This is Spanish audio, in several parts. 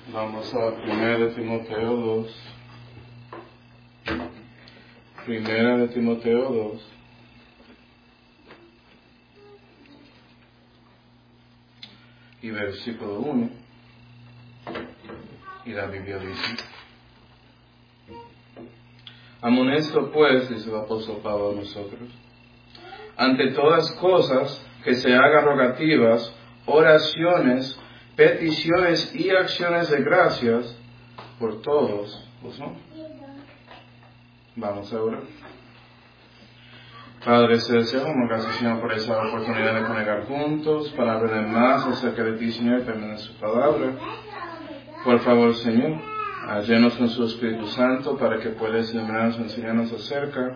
Vamos a 1 Timoteo 2. 1 Timoteo 2. Y versículo 1. Y la Biblia dice: amonesto pues, dice el apóstol Pablo a nosotros, ante todas cosas que se hagan rogativas, oraciones, peticiones y acciones de gracias por todos los hombres. Vamos a orar. Padre celestial, damos gracias, Señor, por esa oportunidad de conectar juntos para aprender más acerca de ti, Señor, y también de su palabra. Por favor, Señor, llénanos con su Espíritu Santo para que puedas iluminarnos y enseñarnos acerca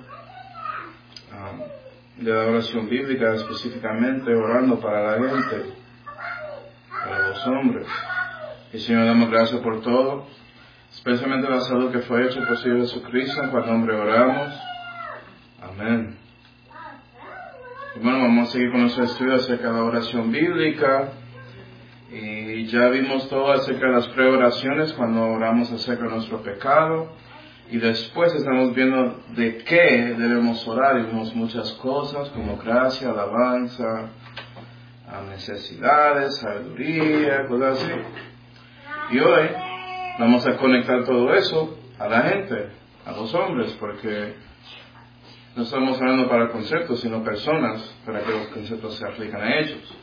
de la oración bíblica, específicamente orando para la gente, para los hombres. Y Señor, damos gracias por todo, especialmente la salud que fue hecha posible Jesucristo, en cual nombre oramos. Amén. Y bueno, vamos a seguir con nuestro estudio acerca de la oración bíblica. Y ya vimos todo acerca de las preoraciones cuando oramos acerca de nuestro pecado. Y después estamos viendo de qué debemos orar. Y vimos muchas cosas como gracia, alabanza, necesidades, sabiduría, cosas así. Y hoy vamos a conectar todo eso a la gente, a los hombres, porque no estamos hablando para conceptos, sino personas, para que los conceptos se aplican a ellos.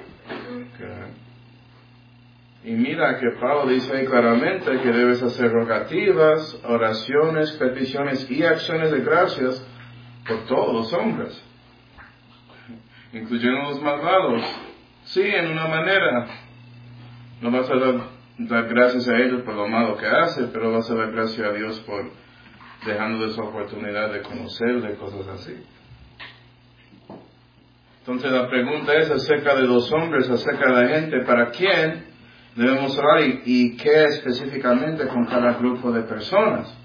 Y mira que Pablo dice ahí claramente que debes hacer rogativas, oraciones, peticiones y acciones de gracias por todos los hombres, incluyendo los malvados. Sí, en una manera. No vas a dar gracias a ellos por lo malo que hacen, pero vas a dar gracias a Dios por dejando de su oportunidad de conocerle, cosas así. Entonces la pregunta es acerca de los hombres, acerca de la gente, ¿para quién debemos orar y qué específicamente con cada grupo de personas?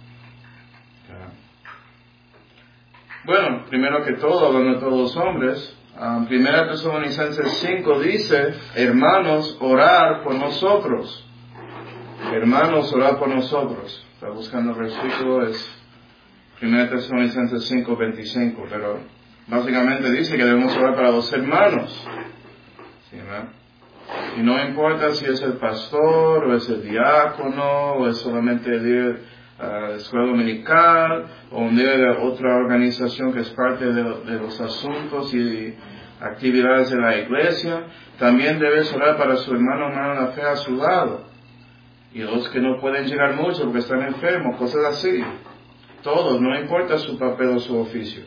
Bueno, primero que todo, hablando de todos los hombres, 1 Tesalonicenses 5 dice: hermanos, orar por nosotros. Hermanos, orar por nosotros. Está buscando el versículo, es 1 Tesalonicenses 5, 25, pero básicamente dice que debemos orar para los hermanos. ¿Sí, ¿verdad? Y no importa si es el pastor, o es el diácono, o es solamente el líder de la escuela dominical, o un líder de otra organización que es parte de los asuntos y actividades de la iglesia. También debes orar para su hermano o hermana en la fe a su lado. Y los que no pueden llegar mucho porque están enfermos, cosas así. Todos, no importa su papel o su oficio.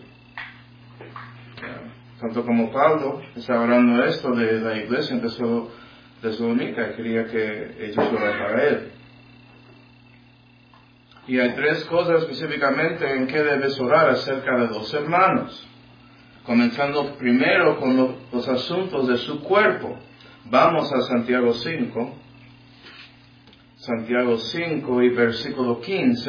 Tanto como Pablo está orando esto de la iglesia en Tesalónica, quería que ellos oraran para él. Y hay 3 cosas específicamente en que debes orar acerca de los hermanos. Comenzando primero con los asuntos de su cuerpo. Vamos a Santiago 5. Santiago 5 y versículo 15.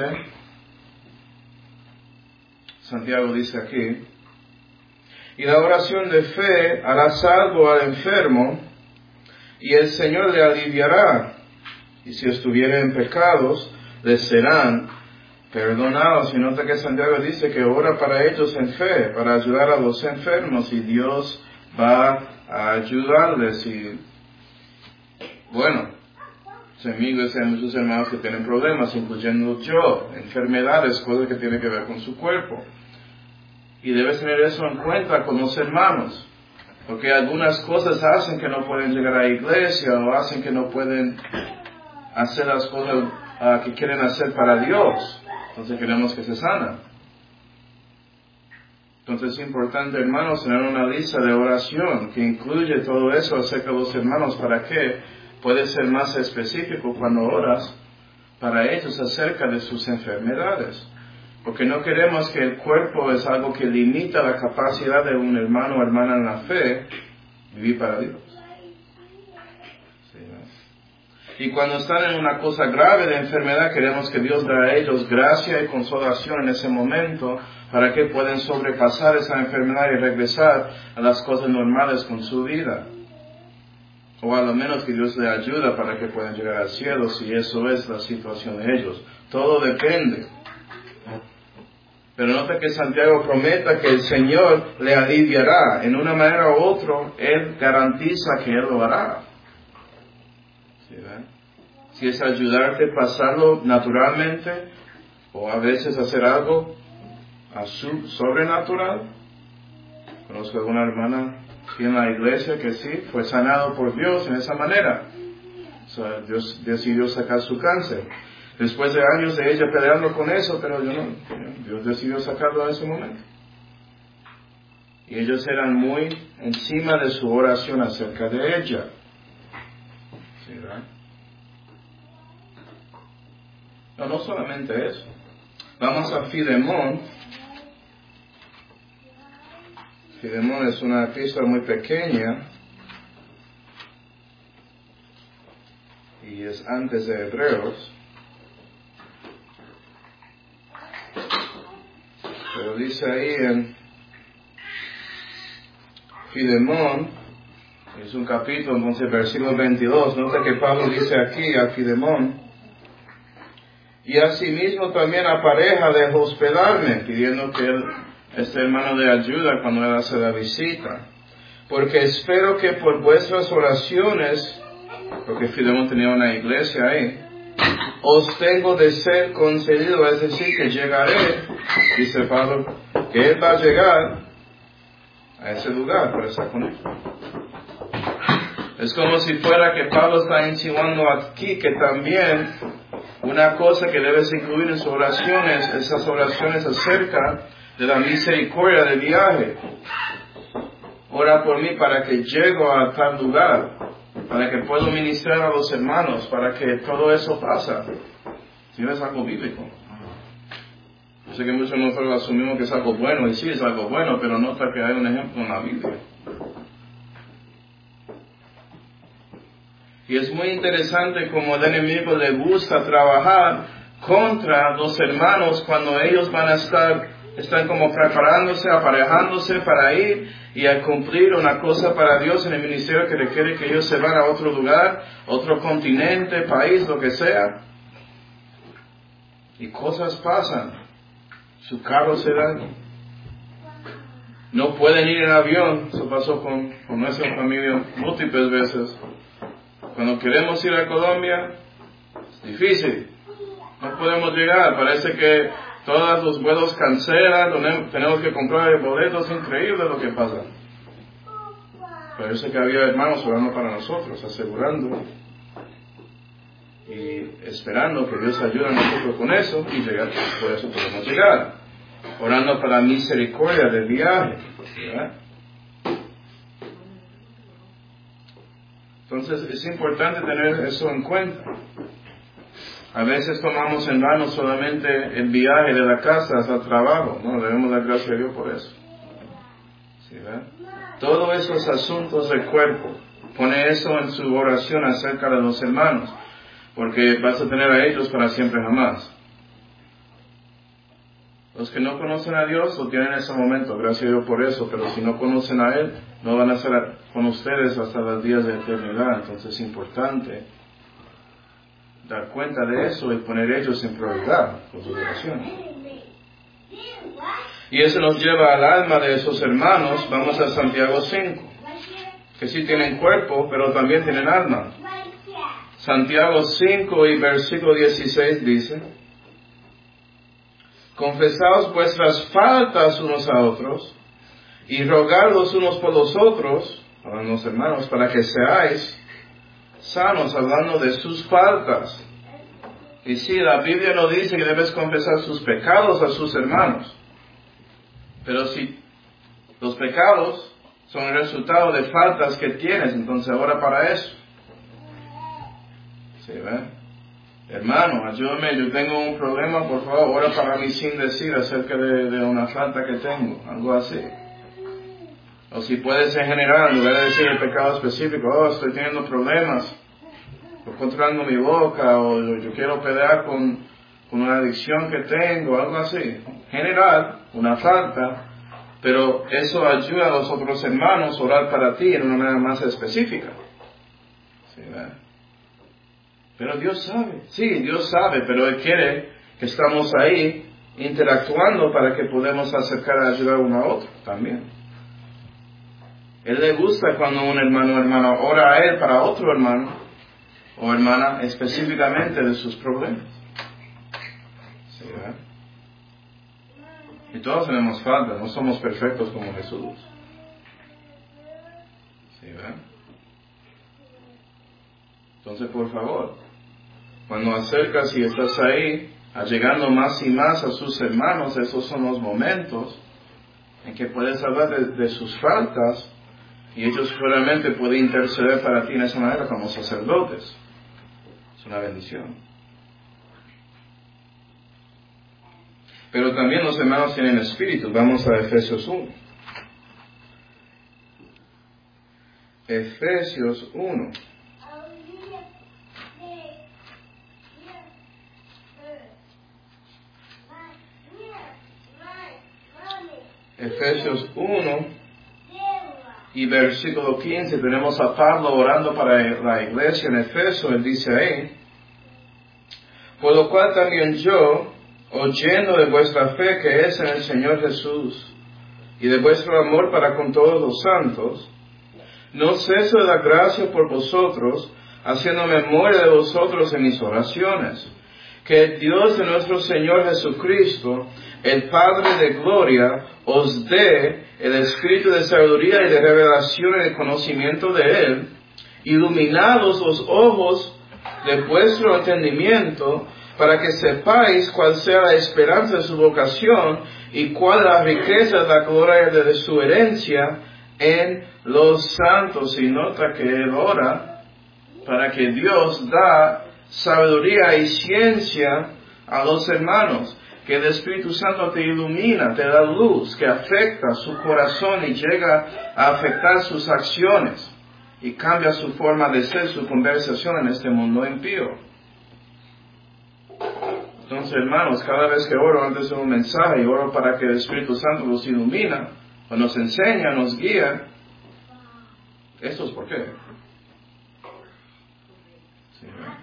Santiago dice aquí: y la oración de fe hará salvo al enfermo, y el Señor le aliviará. Y si estuviera en pecados, les serán perdonados. Y nota que Santiago dice que ora para ellos en fe, para ayudar a los enfermos, y Dios va a ayudarles. Y bueno, amigos, hay muchos hermanos que tienen problemas, incluyendo yo, enfermedades, cosas que tienen que ver con su cuerpo. Y debes tener eso en cuenta con los hermanos, porque algunas cosas hacen que no pueden llegar a la iglesia, o hacen que no pueden hacer las cosas que quieren hacer para Dios. Entonces queremos que se sanen. Entonces es importante, hermanos, tener una lista de oración que incluye todo eso acerca de los hermanos, para que puedes ser más específico cuando oras para ellos acerca de sus enfermedades. Porque no queremos que el cuerpo es algo que limita la capacidad de un hermano o hermana en la fe vivir para Dios. Sí, ¿no? Y cuando están en una cosa grave de enfermedad, queremos que Dios dé a ellos gracia y consolación en ese momento para que puedan sobrepasar esa enfermedad y regresar a las cosas normales con su vida. O a lo menos que Dios le ayuda para que puedan llegar al cielo, si eso es la situación de ellos. Todo depende. Pero nota que Santiago prometa que el Señor le aliviará. En una manera u otra, Él garantiza que Él lo hará. ¿Sí, ven? Si es ayudarte a pasarlo naturalmente, o a veces hacer algo sobrenatural. Conozco a una hermana aquí en la iglesia que sí, fue sanado por Dios en esa manera. O sea, Dios decidió sacar su cáncer. Después de años de ella peleando con eso, pero Dios decidió sacarlo en ese momento. Y ellos eran muy encima de su oración acerca de ella. ¿Sí, verdad? No solamente eso. Vamos a Filemón. Filemón es una epístola muy pequeña. Y es antes de Hebreos. Pero dice ahí en Filemón, es un capítulo, entonces versículo 22, nota que Pablo dice aquí a Filemón, y asimismo también apareja de hospedarme, pidiendo que él, este hermano de ayuda cuando él hace la visita, porque espero que por vuestras oraciones, porque Filemón tenía una iglesia ahí, os tengo de ser concedido, es decir, que llegaré, dice Pablo, que él va a llegar a ese lugar para estar con él. Es como si fuera que Pablo está insinuando aquí que también una cosa que debes incluir en sus oraciones, esas oraciones acerca de la misericordia del viaje. Ora por mí para que llego a tal lugar, para que puedo ministrar a los hermanos, para que todo eso pasa. Si no es algo bíblico. Yo sé que muchos de nosotros asumimos que es algo bueno, y sí es algo bueno, pero nota que hay un ejemplo en la Biblia. Y es muy interesante como el enemigo le gusta trabajar contra los hermanos cuando ellos van a están como preparándose, aparejándose para ir y a cumplir una cosa para Dios en el ministerio que requiere que ellos se van a otro lugar, otro continente, país, lo que sea. Y cosas pasan. Su carro se daña. No pueden ir en avión. Eso pasó con nuestra familia múltiples veces. Cuando queremos ir a Colombia, es difícil. No podemos llegar. Parece que todos los vuelos cancelan. Tenemos que comprar boletos. Es increíble lo que pasa. Parece que había hermanos orando para nosotros, asegurando y esperando que Dios ayude a nosotros con eso y llegar, por eso podemos llegar. Orando para la misericordia del viaje. ¿Verdad? Entonces es importante tener eso en cuenta. A veces tomamos en vano solamente el viaje de la casa hasta el trabajo. No, debemos dar gracias a Dios por eso. ¿Sí, verdad? Todos esos asuntos del cuerpo, pone eso en su oración acerca de los hermanos, porque vas a tener a ellos para siempre jamás. Los que no conocen a Dios lo tienen en ese momento, gracias a Dios por eso, pero si no conocen a Él, no van a estar con ustedes hasta los días de eternidad. Entonces es importante dar cuenta de eso y poner ellos en prioridad con sus oraciones. Y eso nos lleva al alma de esos hermanos. Vamos a Santiago 5, que sí tienen cuerpo, pero también tienen alma. Santiago 5 y versículo 16 dice: confesaos vuestras faltas unos a otros, y rogad los unos por los otros, a los hermanos, para que seáis sanos, hablando de sus faltas. Y sí, la Biblia no dice que debes confesar sus pecados a sus hermanos, pero si los pecados son el resultado de faltas que tienes, entonces ora para eso. ¿Sí, ven? Hermano, ayúdame, yo tengo un problema, por favor, ora para mí sin decir acerca de una falta que tengo, algo así. O si puedes en general, en lugar de decir el pecado específico, estoy teniendo problemas, estoy controlando mi boca, o yo quiero pelear con una adicción que tengo, algo así. General, una falta, pero eso ayuda a los otros hermanos a orar para ti en una manera más específica. ¿Sí, verdad? Pero Dios sabe. Sí, Dios sabe, pero Él quiere que estamos ahí interactuando para que podamos acercar a ayudar uno a otro también. Él le gusta cuando un hermano o hermana ora a Él para otro hermano o hermana específicamente de sus problemas. ¿Sí, verdad? Y todos tenemos falta, no somos perfectos como Jesús. ¿Sí, verdad? Entonces, por favor, cuando acercas y estás ahí, allegando más y más a sus hermanos, esos son los momentos en que puedes hablar de sus faltas y ellos realmente pueden interceder para ti en esa manera como sacerdotes. Es una bendición. Pero también los hermanos tienen espíritu. Vamos a Efesios 1. Efesios 1. Efesios 1 y versículo 15, tenemos a Pablo orando para la iglesia en Efeso. Él dice ahí: por lo cual también yo, oyendo de vuestra fe que es en el Señor Jesús, y de vuestro amor para con todos los santos, no ceso de dar gracia por vosotros, haciendo memoria de vosotros en mis oraciones, que el Dios de nuestro Señor Jesucristo, el Padre de gloria, os dé el espíritu de sabiduría y de revelación en el conocimiento de Él, iluminados los ojos de vuestro entendimiento, para que sepáis cuál sea la esperanza de su vocación y cuál la riqueza de la gloria de su herencia en los santos. Y nota que Él ora para que Dios da sabiduría y ciencia a los hermanos, que el Espíritu Santo te ilumina, te da luz, que afecta su corazón y llega a afectar sus acciones y cambia su forma de ser, su conversación en este mundo impío. Entonces, hermanos, cada vez que oro antes de un mensaje, oro para que el Espíritu Santo nos ilumina, o nos enseña, nos guía. ¿Esto es por qué? Sí, ¿verdad?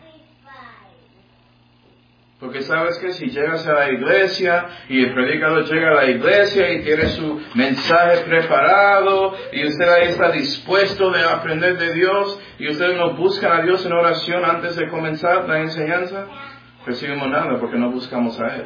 Porque sabes que si llegas a la iglesia y el predicador llega a la iglesia y tiene su mensaje preparado y usted ahí está dispuesto de aprender de Dios y ustedes no buscan a Dios en oración antes de comenzar la enseñanza, recibimos nada porque no buscamos a Él.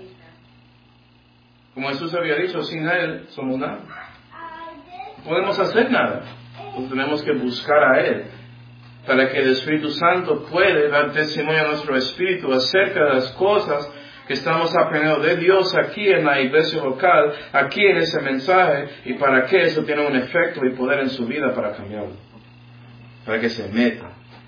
Como Jesús había dicho, sin Él somos nada. No podemos hacer nada. Pues tenemos que buscar a Él, para que el Espíritu Santo pueda dar testimonio a nuestro espíritu acerca de las cosas que estamos aprendiendo de Dios aquí en la iglesia local, aquí en ese mensaje, y para que eso tenga un efecto y poder en su vida para cambiarlo, para que se meta.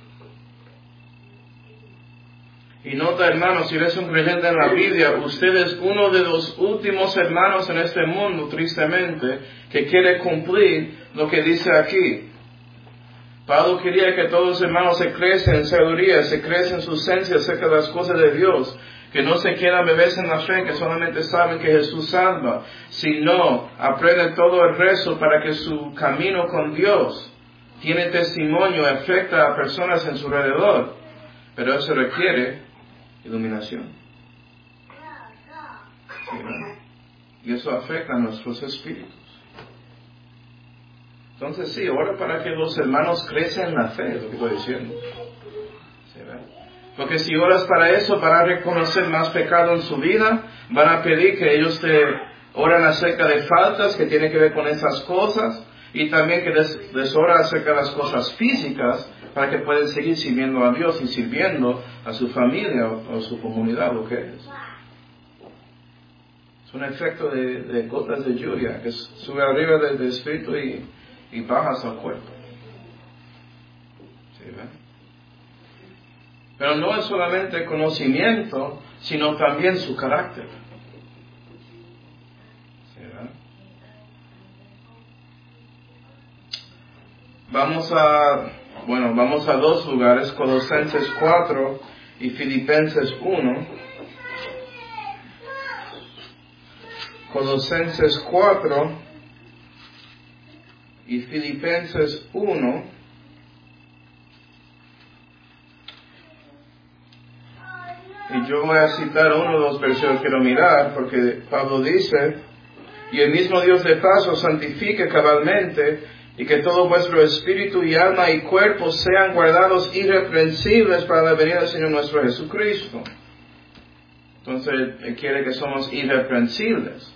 Y nota, hermanos, si eres un creyente en la Biblia, usted es uno de los últimos hermanos en este mundo, tristemente, que quiere cumplir lo que dice aquí. Pablo quería que todos los hermanos se crecen en sabiduría, se crecen en su esencia acerca de las cosas de Dios, que no se quieran bebés en la fe, que solamente saben que Jesús salva, sino aprenden todo el resto para que su camino con Dios tiene testimonio y afecta a personas en su alrededor. Pero eso requiere iluminación. ¿Sí, verdad? Y eso afecta a nuestros espíritus. Entonces sí, ora para que los hermanos crezcan en la fe, es lo que estoy diciendo. ¿Sí, verdad? Porque si oras para eso, van a reconocer más pecado en su vida, van a pedir que ellos te oran acerca de faltas que tienen que ver con esas cosas, y también que les oran acerca de las cosas físicas, para que puedan seguir sirviendo a Dios y sirviendo a su familia o su comunidad, lo que es. Es un efecto de gotas de lluvia que sube arriba del espíritu y baja hasta el cuerpo. ¿Sí, ¿verdad? Pero no es solamente conocimiento, sino también su carácter. ¿Sí, verdad? Vamos a dos lugares, Colosenses 4 y Filipenses 1. Colosenses 4 y Filipenses 1. Y yo voy a citar uno de los versículos que quiero mirar, porque Pablo dice, y el mismo Dios de paz os santifique cabalmente, y que todo vuestro espíritu y alma y cuerpo sean guardados irreprensibles para la venida del Señor nuestro Jesucristo. Entonces, Él quiere que somos irreprensibles.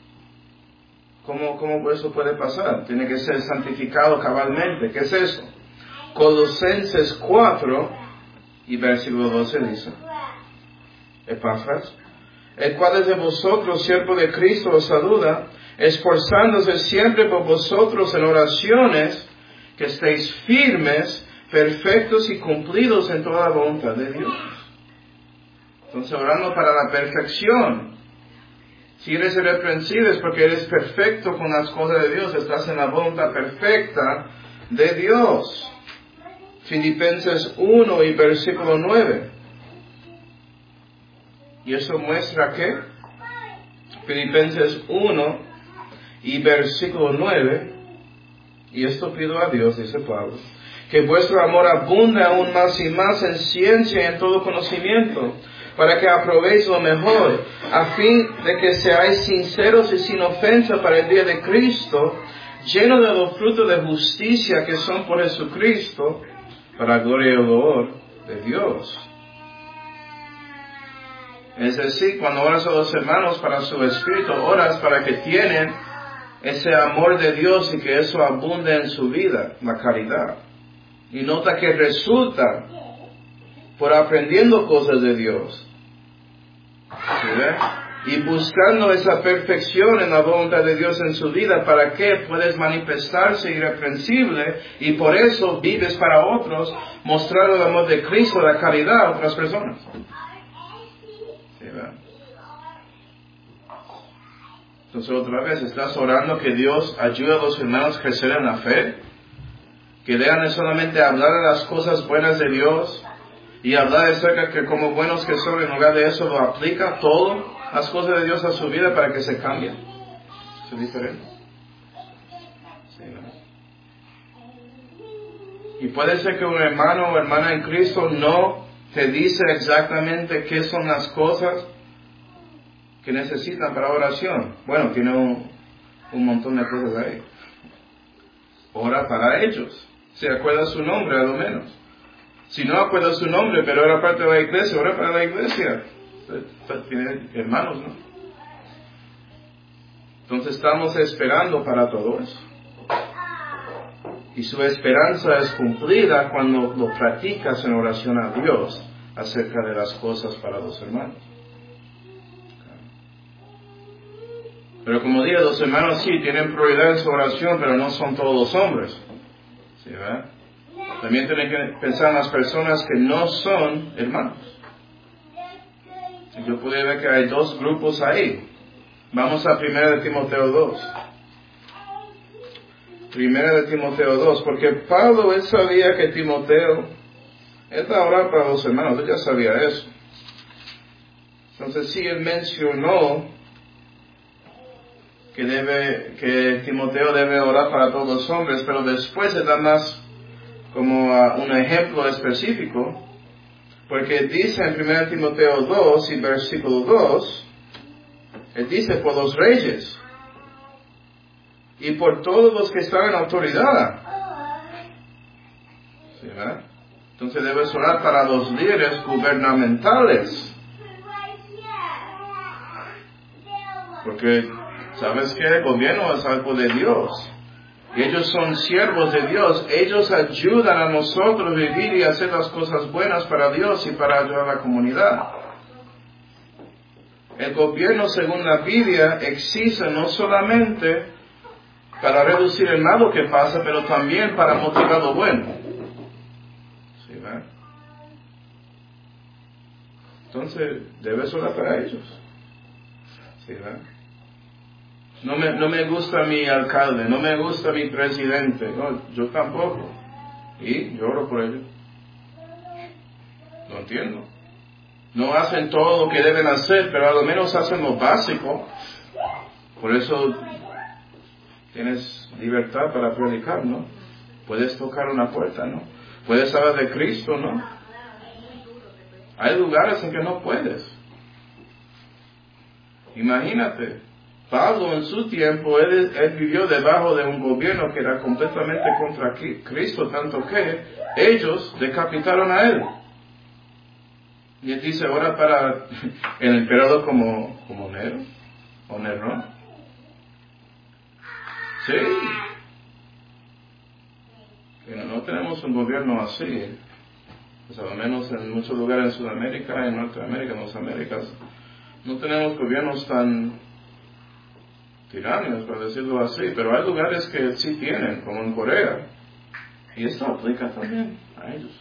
¿Cómo eso puede pasar? Tiene que ser santificado cabalmente. ¿Qué es eso? Colosenses 4 y versículo 12 dice, Epafras, el cual es de vosotros, siervo de Cristo, os saluda, esforzándose siempre por vosotros en oraciones, que estéis firmes, perfectos y cumplidos en toda la voluntad de Dios. Entonces, orando para la perfección. Si eres irreprensible es porque eres perfecto con las cosas de Dios, estás en la voluntad perfecta de Dios. Filipenses 1 y versículo 9. ¿Y eso muestra qué? Filipenses 1 y versículo 9. Y esto pido a Dios, dice Pablo, que vuestro amor abunde aún más y más en ciencia y en todo conocimiento, para que aprobéis lo mejor, a fin de que seáis sinceros y sin ofensa para el día de Cristo, llenos de los frutos de justicia que son por Jesucristo, para la gloria y el honor de Dios. Es decir, cuando oras a los hermanos para su espíritu, oras para que tienen ese amor de Dios y que eso abunde en su vida, la caridad. Y nota que resulta por aprendiendo cosas de Dios. ¿Sí ve? Y buscando esa perfección en la voluntad de Dios en su vida, para que puedes manifestarse irreprensible y por eso vives para otros, mostrar el amor de Cristo, la caridad a otras personas. ¿Sí ve? Entonces otra vez, estás orando que Dios ayude a los hermanos a crecer en la fe, que dejan de solamente hablar de las cosas buenas de Dios y hablar acerca que como buenos que son, en lugar de eso lo aplica todo las cosas de Dios a su vida para que se cambien. Eso es diferente. Sí, ¿no? Y puede ser que un hermano o hermana en Cristo no te dice exactamente qué son las cosas que necesitan para oración. Bueno, tiene un montón de cosas ahí. Ora para ellos. Si acuerda su nombre, a lo menos. Si no acuerda su nombre, pero era parte de la iglesia, ora para la iglesia. Tiene hermanos, ¿no? Entonces estamos esperando para todo eso. Y su esperanza es cumplida cuando lo practicas en oración a Dios acerca de las cosas para los hermanos. Pero como dije, los hermanos sí tienen prioridad en su oración, pero no son todos los hombres. ¿Sí, verdad? También tienen que pensar en las personas que no son hermanos. Yo pude ver que hay dos grupos ahí. Vamos a 1 de Timoteo 2. 1 de Timoteo 2, porque Pablo, él sabía que Timoteo, él estaba orando para los hermanos, él ya sabía eso. Entonces sí, él mencionó que Timoteo debe orar para todos los hombres, pero después se da más como un ejemplo específico, porque dice en 1 Timoteo 2 y versículo 2, él dice por los reyes y por todos los que están en autoridad. ¿Sí, verdad? Entonces debes orar para los líderes gubernamentales, porque ¿sabes qué? El gobierno es algo de Dios. Ellos son siervos de Dios. Ellos ayudan a nosotros a vivir y hacer las cosas buenas para Dios y para ayudar a la comunidad. El gobierno, según la Biblia, existe no solamente para reducir el malo que pasa, pero también para motivar lo bueno. ¿Sí, verdad? Entonces, debes orar para ellos. ¿Sí, verdad? No me gusta mi alcalde, no me gusta mi presidente, no, yo tampoco. Y yo oro por ellos. Lo entiendo. No hacen todo lo que deben hacer, pero a lo menos hacen lo básico. Por eso tienes libertad para predicar, ¿no? Puedes tocar una puerta, ¿no? Puedes hablar de Cristo, ¿no? Hay lugares en que no puedes. Imagínate, Pablo en su tiempo, él vivió debajo de un gobierno que era completamente contra Cristo, tanto que ellos decapitaron a él. Y él dice, ahora para el emperador como Nero, o Nerón. Sí. Pero no tenemos un gobierno así. Pues al menos en muchos lugares en Sudamérica, en Norteamérica, en las Américas, no tenemos gobiernos tan tiránicos, para decirlo así, pero hay lugares que sí tienen, como en Corea, y esto aplica también a ellos.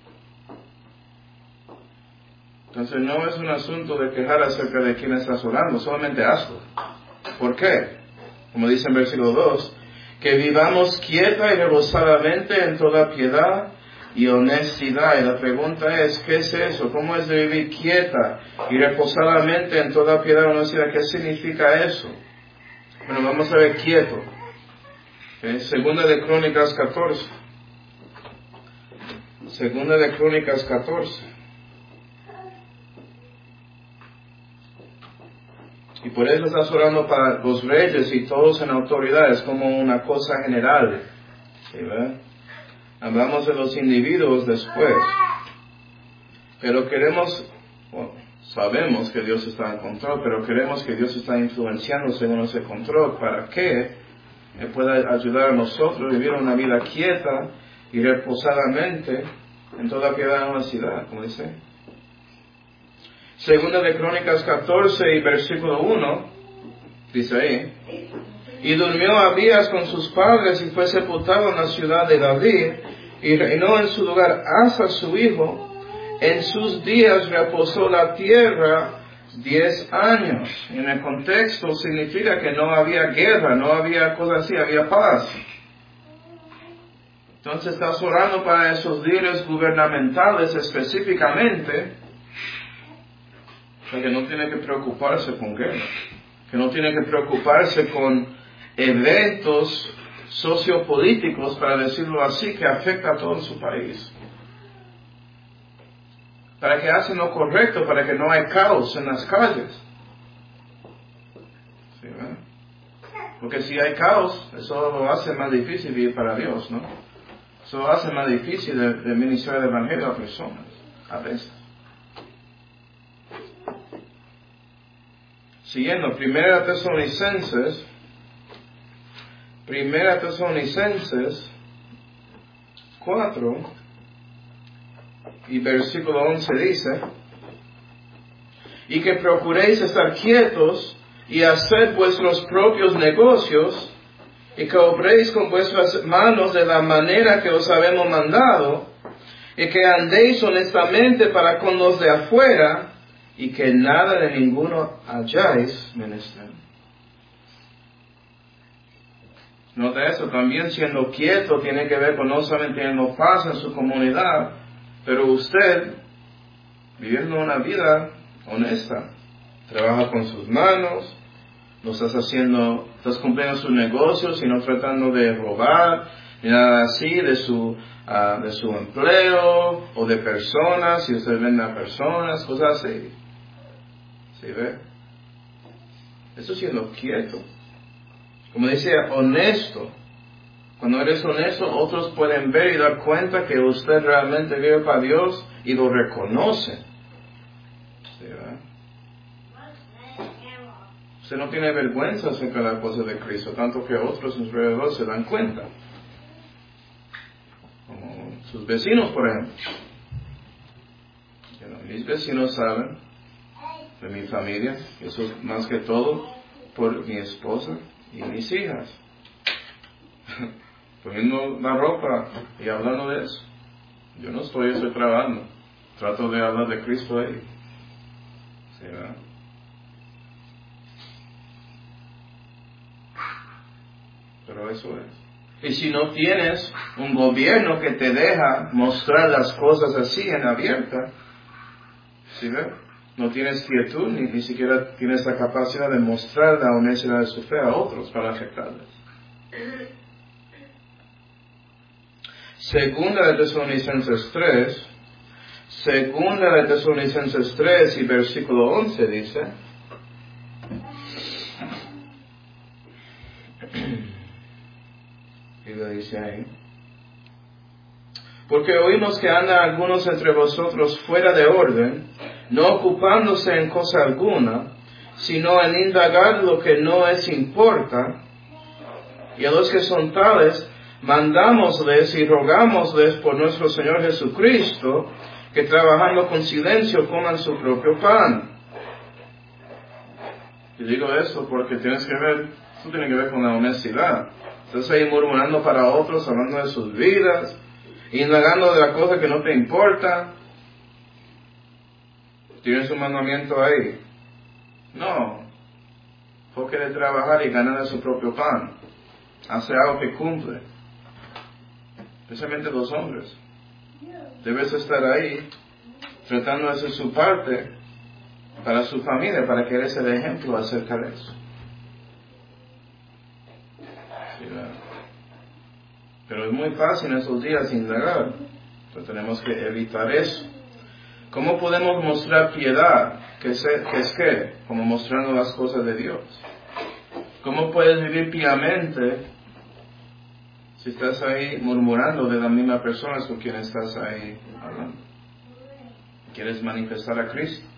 Entonces no es un asunto de quejar acerca de quién estás orando, solamente hazlo. ¿Por qué? Como dice en versículo 2, que vivamos quieta y reposadamente en toda piedad y honestidad. Y la pregunta es, ¿qué es eso? ¿Cómo es de vivir quieta y reposadamente en toda piedad y honestidad? ¿Qué significa eso? Bueno, vamos a ver quieto. Segunda de Crónicas 14. Segunda de Crónicas 14. Y por eso estás orando para los reyes y todos en autoridad, es como una cosa general. ¿Sí, verdad? Hablamos de los individuos después. Pero sabemos que Dios está en control, pero queremos que Dios está influenciando según ese control para que Él pueda ayudar a nosotros a vivir una vida quieta y reposadamente en toda piedad y honestidad, como dice. Segunda de Crónicas 14 y versículo 1, dice ahí, y durmió Abías con sus padres y fue sepultado en la ciudad de David, y reinó en su lugar Asa su hijo. En sus días reposó la tierra 10 años. En el contexto significa que no había guerra, no había cosas así, había paz. Entonces estás orando para esos líderes gubernamentales específicamente, que no tiene que preocuparse con guerra, que no tiene que preocuparse con eventos sociopolíticos, para decirlo así, que afecta a todo su país. Para que hacen lo correcto, para que no haya caos en las calles. ¿Sí, verdad? Porque si hay caos, eso lo hace más difícil vivir para Dios, ¿no? Eso lo hace más difícil de ministrar el evangelio a personas, a veces. Siguiendo, Primera Tesalonicenses 4 y versículo 11 dice, y que procuréis estar quietos y hacer vuestros propios negocios, y que obréis con vuestras manos de la manera que os habemos mandado, y que andéis honestamente para con los de afuera, y que nada de ninguno hayáis menester. Nota eso, también siendo quieto tiene que ver con no solamente teniendo paz en su comunidad, pero usted viviendo una vida honesta, trabaja con sus manos, no estás cumpliendo sus negocios y no tratando de robar, ni nada así de su empleo o de personas, si usted vende a personas, cosas así. ¿Sí ve? Eso siendo quieto. Como dice, honesto. Cuando eres honesto, otros pueden ver y dar cuenta que usted realmente vive para Dios y lo reconoce. ¿Sí, verdad? Usted no tiene vergüenza acerca de las cosas de Cristo, tanto que otros alrededor se dan cuenta. Como sus vecinos, por ejemplo. Mis vecinos saben de mi familia, eso es más que todo por mi esposa y mis hijas. Poniendo la ropa y hablando de eso. Yo no estoy trabajando. Trato de hablar de Cristo ahí. ¿Sí, verdad? Pero eso es. Y si no tienes un gobierno que te deja mostrar las cosas así en abierta, ¿sí ves? No tienes quietud, ni siquiera tienes la capacidad de mostrar la honestidad de su fe a otros para afectarles. Segunda de Tesalonicenses 3, Segunda de Tesalonicenses 3 y versículo 11 dice, y lo dice ahí, porque oímos que andan algunos entre vosotros fuera de orden, no ocupándose en cosa alguna, sino en indagar lo que no les importa, y a los que son tales, mandámosles y rogámosles por nuestro Señor Jesucristo, que trabajando con silencio coman su propio pan. Y digo eso porque esto tiene que ver con la honestidad. Estás ahí murmurando para otros, hablando de sus vidas, indagando de la cosa que no te importa. ¿Tienes un mandamiento ahí? No. Porque de trabajar y ganar de su propio pan. Hace algo que cumple. Especialmente los hombres. Debes estar ahí, tratando de hacer su parte para su familia, para que eres el ejemplo acerca de eso. Sí, pero es muy fácil en esos días indagar. Entonces tenemos que evitar eso. ¿Cómo podemos mostrar piedad? ¿Qué es qué? Como mostrando las cosas de Dios. ¿Cómo puedes vivir piamente si estás ahí murmurando de la misma persona con quien estás ahí hablando? ¿Quieres manifestar a Cristo?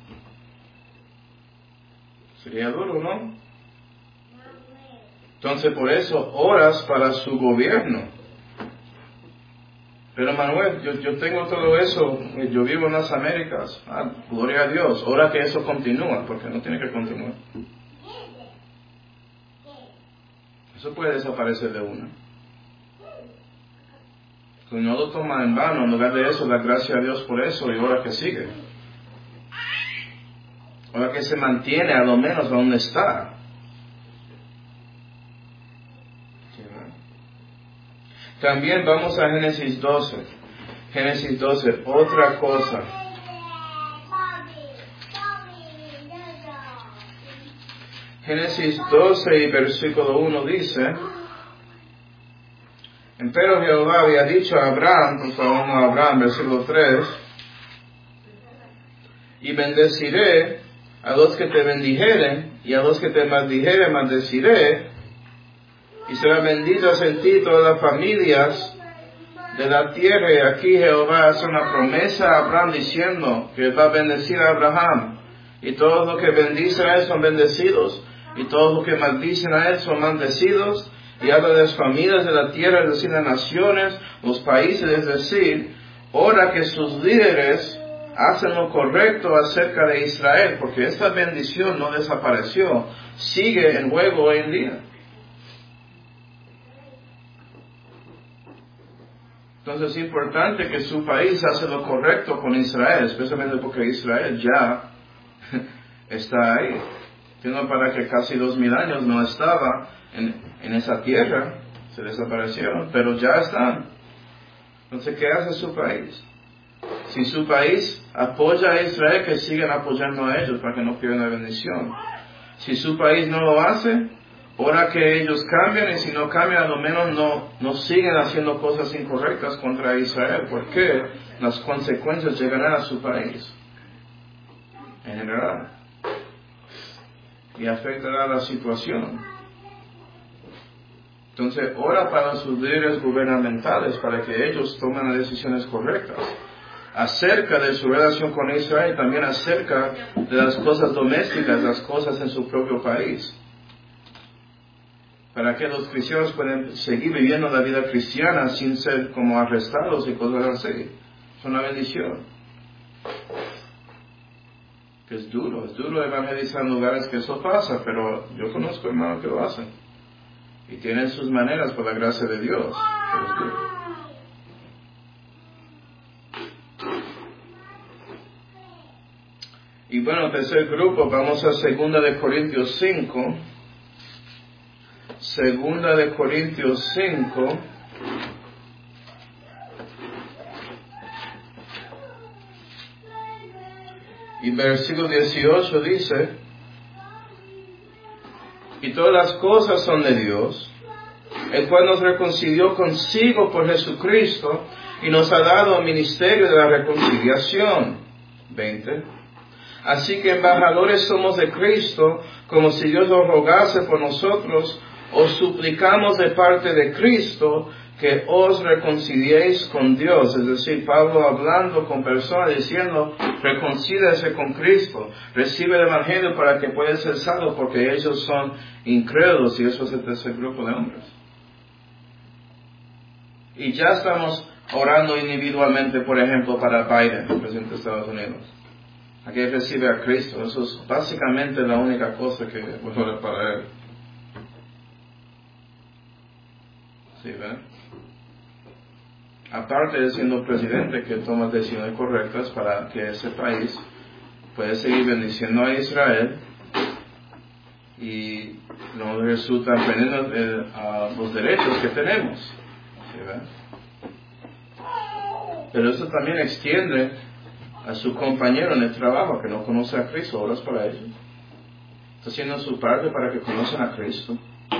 Sería duro, ¿no? Entonces por eso oras para su gobierno. Pero Manuel, yo tengo todo eso, yo vivo en las Américas, gloria a Dios, ora que eso continúe, porque no tiene que continuar. Eso puede desaparecer de una. Si no lo toma en vano, en lugar de eso, da gracias a Dios por eso y ora que sigue. Ora que se mantiene a lo menos donde está. También vamos a Génesis 12. Génesis 12, otra cosa. Génesis 12 y versículo 1 dice, empero Jehová había dicho a Abraham, por favor no a Abraham, versículo 3, y bendeciré a los que te bendijeren, y a los que te maldijeren maldeciré, y serán benditas en ti todas las familias de la tierra. Y aquí Jehová hace una promesa a Abraham diciendo que Él va a bendecir a Abraham. Y todos los que bendicen a Él son bendecidos. Y todos los que maldicen a Él son maldecidos. Y habla de las familias de la tierra, es decir, las naciones, los países, es decir, ora que sus líderes hacen lo correcto acerca de Israel. Porque esta bendición no desapareció. Sigue en juego hoy en día. Entonces es importante que su país hace lo correcto con Israel, especialmente porque Israel ya está ahí. Sino para que casi 2000 años no estaba en esa tierra, se desaparecieron, pero ya están. Entonces, ¿qué hace su país? Si su país apoya a Israel, que sigan apoyando a ellos para que no pierdan la bendición. Si su país no lo hace, ora que ellos cambien, y si no cambian, a lo menos no siguen haciendo cosas incorrectas contra Israel, porque las consecuencias llegarán a su país, en general, y afectará la situación. Entonces, ora para sus líderes gubernamentales, para que ellos tomen las decisiones correctas, acerca de su relación con Israel, y también acerca de las cosas domésticas, las cosas en su propio país. Para que los cristianos puedan seguir viviendo la vida cristiana sin ser como arrestados y cosas así. Es una bendición. Es duro evangelizar en lugares que eso pasa, pero yo conozco hermanos que lo hacen. Y tienen sus maneras por la gracia de Dios. Pero es duro. Y bueno, tercer grupo, vamos a 2 de Corintios 5. 2 de Corintios 5, y versículo 18 dice, y todas las cosas son de Dios, el cual nos reconcilió consigo por Jesucristo, y nos ha dado el ministerio de la reconciliación. 20. Así que embajadores somos de Cristo, como si Dios os rogase por nosotros, os suplicamos de parte de Cristo que os reconciliéis con Dios. Es decir, Pablo hablando con personas diciendo, reconcíliase con Cristo, recibe el Evangelio para que puedas ser salvo, porque ellos son incrédulos y eso es el tercer grupo de hombres. Y ya estamos orando individualmente, por ejemplo, para Biden, el presidente de Estados Unidos. A que recibe a Cristo. Eso es básicamente la única cosa que voy a orar para él. ¿Sí, ven? Aparte de siendo presidente que toma decisiones correctas para que ese país pueda seguir bendiciendo a Israel y no resulta perdiendo los derechos que tenemos. ¿Sí, ven? Pero eso también extiende a su compañero en el trabajo que no conoce a Cristo. Oras para ellos. Está haciendo su parte para que conozcan a Cristo.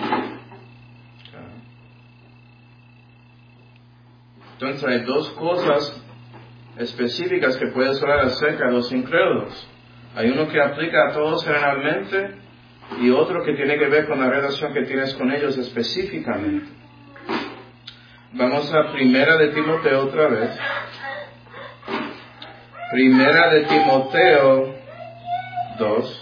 Entonces hay dos cosas específicas que puedes orar acerca de los incrédulos. Hay uno que aplica a todos generalmente y otro que tiene que ver con la relación que tienes con ellos específicamente. Vamos a Primera de Timoteo otra vez. Primera de Timoteo 2.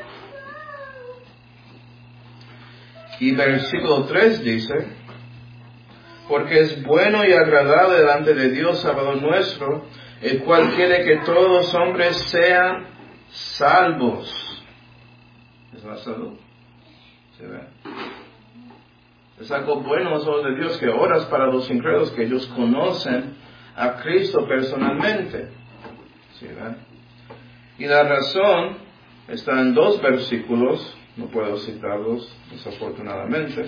Y versículo 3 dice, porque es bueno y agradable delante de Dios, Salvador nuestro, el cual quiere que todos los hombres sean salvos. ¿Es la salud? ¿Se ve? Es algo bueno los ojos de Dios que oras para los incrédulos, que ellos conocen a Cristo personalmente. ¿Sí, ve? Y la razón está en 2 versículos, no puedo citarlos desafortunadamente.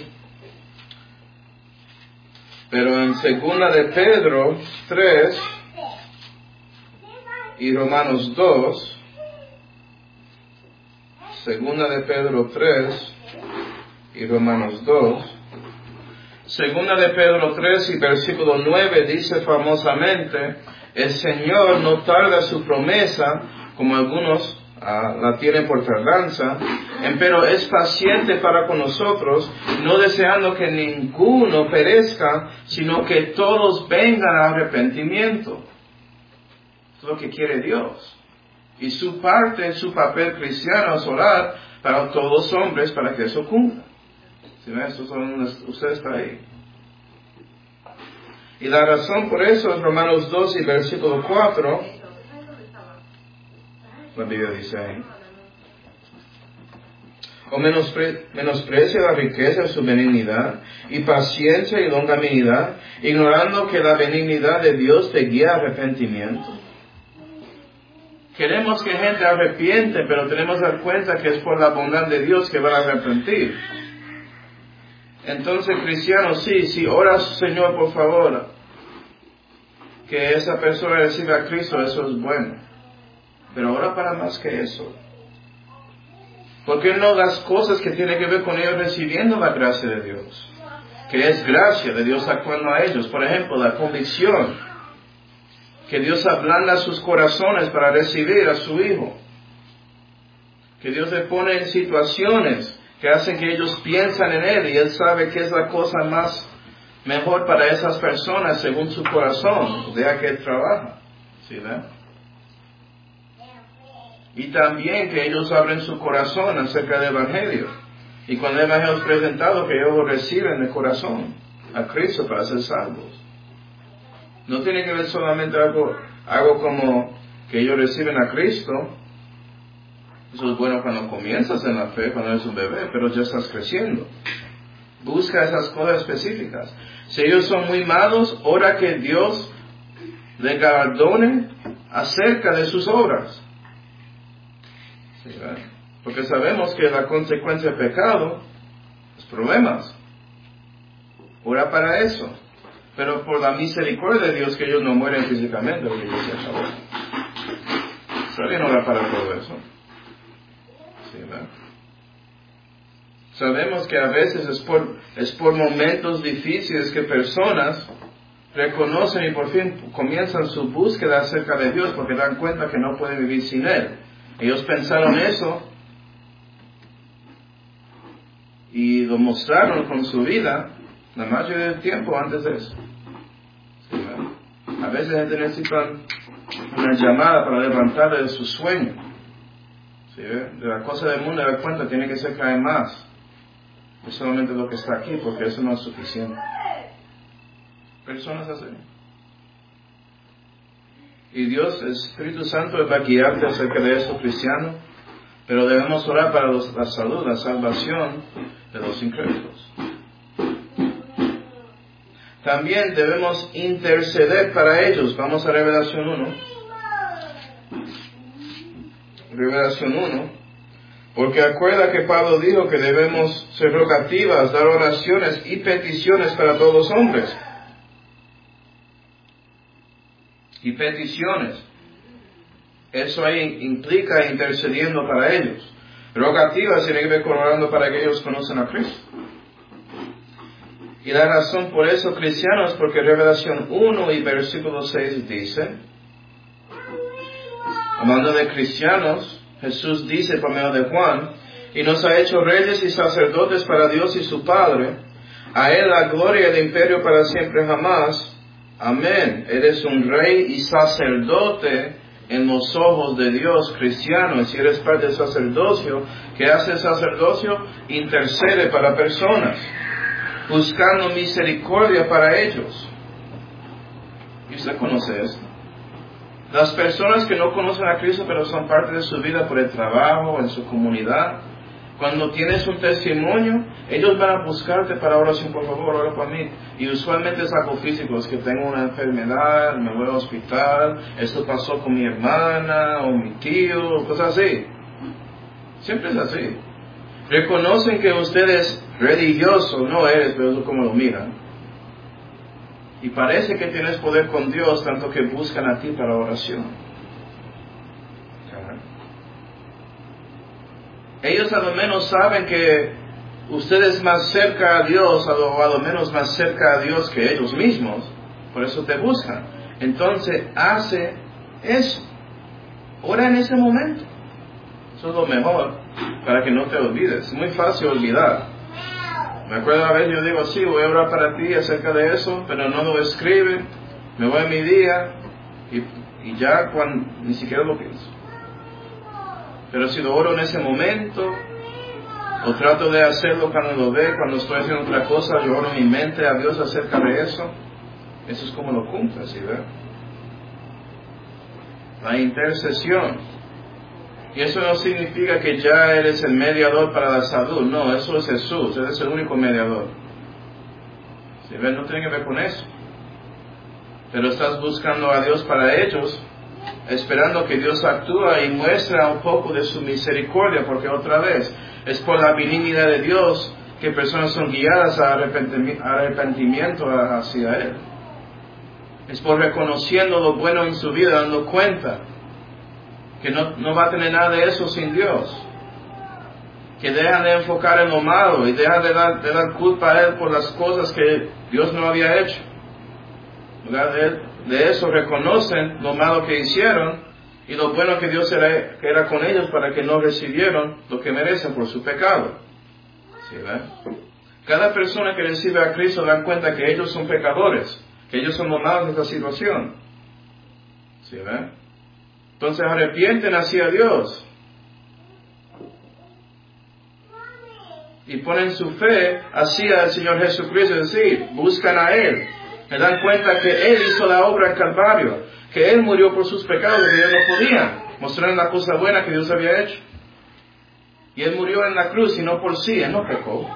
Pero en segunda de Pedro 3 y Romanos 2, segunda de Pedro 3 y Romanos 2, segunda de Pedro 3 y versículo 9 dice famosamente, el Señor no tarda su promesa, como algunos la tienen por tardanza, pero es paciente para con nosotros, no deseando que ninguno perezca, sino que todos vengan al arrepentimiento. Es lo que quiere Dios. Y su parte, su papel cristiano es orar para todos los hombres para que eso cumpla. Si ven, usted está ahí. Y la razón por eso es Romanos 2 y versículo 4. La Biblia dice ahí. O menosprecia la riqueza de su benignidad y paciencia y longanimidad, ignorando que la benignidad de Dios te guía a arrepentimiento. Queremos que gente arrepiente, pero tenemos que dar cuenta que es por la bondad de Dios que van a arrepentir. Entonces, cristianos, sí, oras, Señor, por favor, que esa persona reciba a Cristo, eso es bueno. Pero ora para más que eso. ¿Por qué no las cosas que tienen que ver con ellos recibiendo la gracia de Dios? Que es gracia de Dios actuando a ellos. Por ejemplo, la convicción. Que Dios ablanda sus corazones para recibir a su Hijo. Que Dios le pone en situaciones que hacen que ellos piensan en Él y Él sabe qué es la cosa más mejor para esas personas según su corazón, de que Él trabaja. ¿Sí, ven? Y también que ellos abren su corazón acerca del Evangelio. Y cuando el Evangelio es presentado, que ellos lo reciben de corazón a Cristo para ser salvos. No tiene que ver solamente algo como que ellos reciben a Cristo. Eso es bueno cuando comienzas en la fe, cuando eres un bebé, pero ya estás creciendo. Busca esas cosas específicas. Si ellos son muy malos, ora que Dios les galardone acerca de sus obras. Sí, porque sabemos que la consecuencia del pecado es problemas. Ora para eso. Pero por la misericordia de Dios que ellos no mueren físicamente, porque Dios se acabó. Está bien orar para todo eso. Sí, ¿verdad? Sabemos que a veces es por momentos difíciles que personas reconocen y por fin comienzan su búsqueda acerca de Dios porque dan cuenta que no pueden vivir sin Él. Ellos pensaron eso y lo mostraron con su vida la mayoría del tiempo antes de eso. ¿Sí, a veces la gente necesita una llamada para levantarle de su sueño. ¿Sí, de la cosa del mundo de dar cuenta tiene que ser cada vez más. No solamente lo que está aquí, porque eso no es suficiente. Personas así. Y Dios, el Espíritu Santo, va a guiarte acerca de esto, cristiano. Pero debemos orar para la salud, la salvación de los incrédulos. También debemos interceder para ellos. Vamos a Revelación 1. Revelación 1. Porque acuerda que Pablo dijo que debemos ser rogativas, dar oraciones y peticiones para todos los hombres. Y peticiones. Eso ahí implica intercediendo para ellos. Rogativas tiene que ver con orando para que ellos conozcan a Cristo. Y la razón por eso, cristianos, porque Revelación 1 y versículo 6 dice, hablando de cristianos, Jesús dice por medio de Juan, y nos ha hecho reyes y sacerdotes para Dios y su Padre, a Él la gloria y el imperio para siempre jamás. Amén. Eres un rey y sacerdote en los ojos de Dios, cristiano, y si eres parte del sacerdocio, ¿qué hace el sacerdocio? Intercede para personas, buscando misericordia para ellos. ¿Y usted conoce esto? Las personas que no conocen a Cristo, pero son parte de su vida por el trabajo, en su comunidad, cuando tienes un testimonio, ellos van a buscarte para oración, por favor, ora por mí. Y usualmente es algo físico, es que tengo una enfermedad, me voy al hospital, esto pasó con mi hermana o mi tío, cosas así. Siempre es así. Reconocen que usted es religioso, no eres, pero es como lo miran. Y parece que tienes poder con Dios, tanto que buscan a ti para oración. Ellos a lo menos saben que usted es más cerca a Dios, o a lo menos más cerca a Dios que ellos mismos. Por eso te buscan. Entonces, hace eso. Ora en ese momento. Eso es lo mejor, para que no te olvides. Es muy fácil olvidar. Me acuerdo una vez yo digo, sí, voy a orar para ti acerca de eso, pero no lo escribe, me voy a mi día y ya ni siquiera lo pienso. Pero si lo oro en ese momento, o trato de hacerlo cuando lo ve, cuando estoy haciendo otra cosa, yo oro en mi mente a Dios acerca de eso, eso es como lo cumple, ¿sí ve? La intercesión. Y eso no significa que ya eres el mediador para la salud. No, eso es Jesús. Él es el único mediador. ¿Sí ven? No tiene que ver con eso. Pero estás buscando a Dios para ellos, esperando que Dios actúe y muestra un poco de su misericordia, porque otra vez, es por la benignidad de Dios que personas son guiadas a arrepentimiento hacia Él. Es por reconociendo lo bueno en su vida, dando cuenta que no va a tener nada de eso sin Dios. Que dejan de enfocar en lo malo y dejan de dar culpa a Él por las cosas que Dios no había hecho. En lugar de eso reconocen lo malo que hicieron y lo bueno que Dios era con ellos para que no recibieron lo que merecen por su pecado. ¿Sí, ven? Cada persona que recibe a Cristo dan cuenta que ellos son pecadores, que ellos son los malos de esta situación. ¿Sí, ven? Entonces arrepienten hacia Dios y ponen su fe hacia el Señor Jesucristo, es decir, buscan a Él, se dan cuenta que Él hizo la obra en Calvario, que Él murió por sus pecados que ellos no podían, mostrando la cosa buena que Dios había hecho. Y Él murió en la cruz y no por sí, Él no pecó.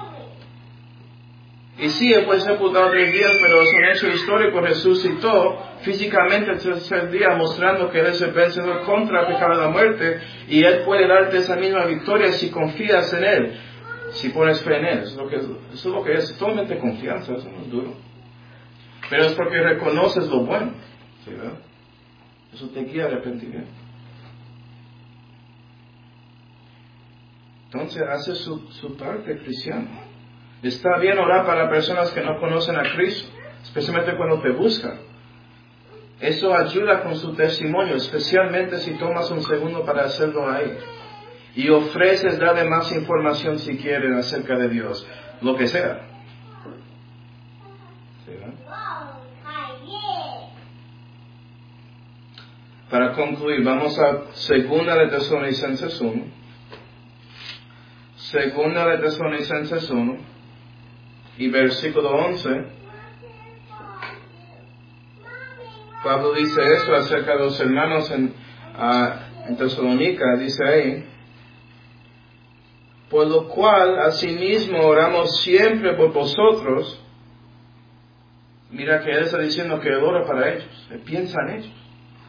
Y sí, Él fue sepultado 3 días, pero es un hecho histórico, resucitó físicamente el tercer día, mostrando que Él es el vencedor contra el pecado de la muerte, y Él puede darte esa misma victoria si confías en Él, si pones fe en Él. Eso es lo que es totalmente confianza, eso no es duro. Pero es porque reconoces lo bueno, ¿sí, verdad? Eso te guía al arrepentimiento. Entonces hace su parte cristiano. Está bien orar para personas que no conocen a Cristo. especialmente cuando te buscan. Eso ayuda con su testimonio, especialmente si tomas un segundo para hacerlo ahí. Y ofreces, darle más información si quieren acerca de Dios, lo que sea. ¿Sí, no? Para concluir, vamos a 2 de Tesalonicenses 1. 2 de Tesalonicenses 1 y versículo 11. Pablo dice esto acerca de los hermanos en Tesalónica, dice ahí: por lo cual, asimismo, oramos siempre por vosotros. Mira que él está diciendo que él ora para ellos, él piensa en ellos.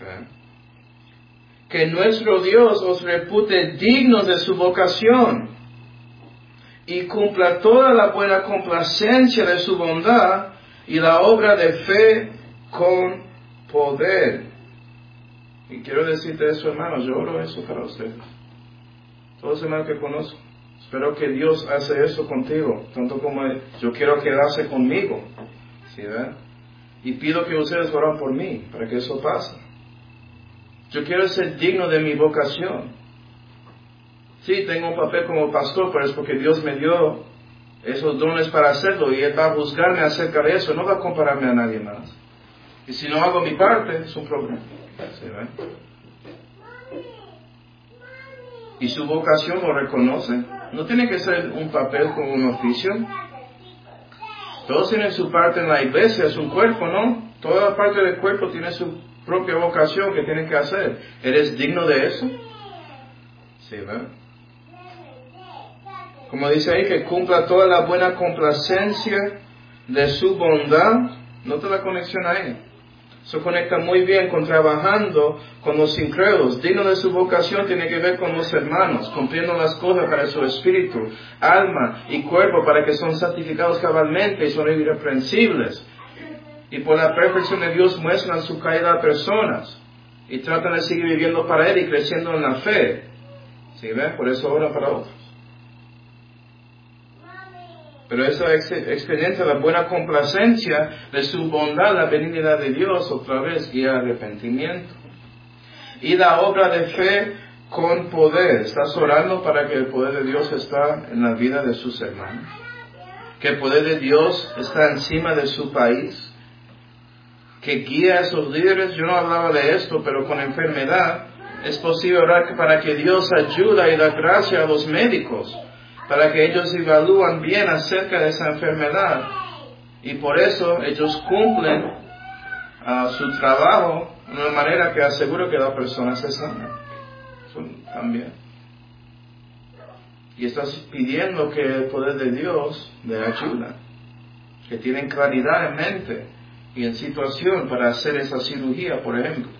Que nuestro Dios os repute dignos de su vocación y cumpla toda la buena complacencia de su bondad y la obra de fe con poder. Y quiero decirte eso, hermanos, yo oro eso para ustedes. Todos los hermanos que conozco. Espero que Dios hace eso contigo, tanto como yo quiero que Él hace conmigo. ¿Sí, verdad? Y pido que ustedes oran por mí, para que eso pase. Yo quiero ser digno de mi vocación. Sí, tengo un papel como pastor, pero es porque Dios me dio esos dones para hacerlo, y Él va a juzgarme acerca de eso, no va a compararme a nadie más. Y si no hago mi parte, es un problema. ¿Sí, verdad? Y su vocación lo reconoce. No tiene que ser un papel como un oficio. Todos tienen su parte en la iglesia, es un cuerpo, ¿no? Toda parte del cuerpo tiene su propia vocación que tienen que hacer. ¿Eres digno de eso? Sí, ¿verdad? Como dice ahí, que cumpla toda la buena complacencia de su bondad. Nota la conexión ahí. Eso conecta muy bien con trabajando con los incrédulos. Digno de su vocación tiene que ver con los hermanos, cumpliendo las cosas para su espíritu, alma y cuerpo, para que son santificados cabalmente y son irreprensibles. Y por la perfección de Dios muestran su caída a personas y tratan de seguir viviendo para Él y creciendo en la fe. ¿Sí ven? Por eso oran para otros. Pero esa experiencia, la buena complacencia de su bondad, la benignidad de Dios, otra vez guía arrepentimiento. Y la obra de fe con poder. Estás orando para que el poder de Dios está en la vida de sus hermanos. Que el poder de Dios está encima de su país. Que guía a esos líderes. Yo no hablaba de esto, pero con enfermedad es posible orar para que Dios ayude y da gracia a los médicos, para que ellos evalúen bien acerca de esa enfermedad. Y por eso ellos cumplen su trabajo de una manera que asegura que la persona se sana. Eso también. Y estás pidiendo que el poder de Dios le ayude, que tienen claridad en mente y en situación para hacer esa cirugía, por ejemplo.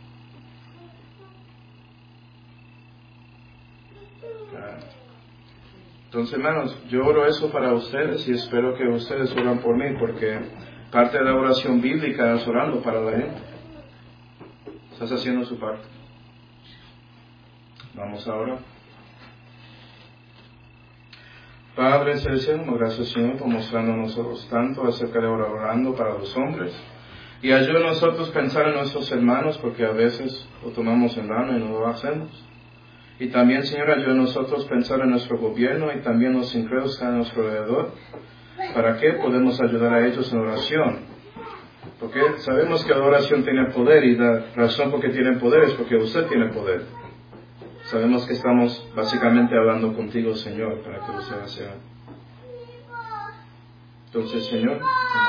Entonces, hermanos, yo oro eso para ustedes y espero que ustedes oran por mí, porque parte de la oración bíblica es orando para la gente. Estás haciendo su parte. Vamos ahora. Padre celestial, gracias, Señor, por mostrarnos a nosotros tanto acerca de orar orando para los hombres. Y ayuda a nosotros a pensar en nuestros hermanos, porque a veces lo tomamos en vano y no lo hacemos. Y también, Señor, ayuda a nosotros a pensar en nuestro gobierno y también los incrédulos que están a nuestro alrededor. ¿Para qué podemos ayudar a ellos en oración? Porque sabemos que la oración tiene poder, y la razón por qué tiene poder es porque usted tiene poder. Sabemos que estamos básicamente hablando contigo, Señor, para que usted sea. Entonces, Señor,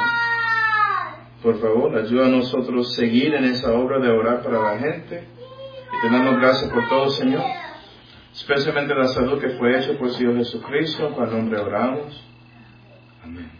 por favor, ayuda a nosotros a seguir en esa obra de orar para la gente. Y te damos gracias por todo, Señor. Especialmente la salud que fue hecha por Señor Jesucristo, para el nombre oramos. Amén.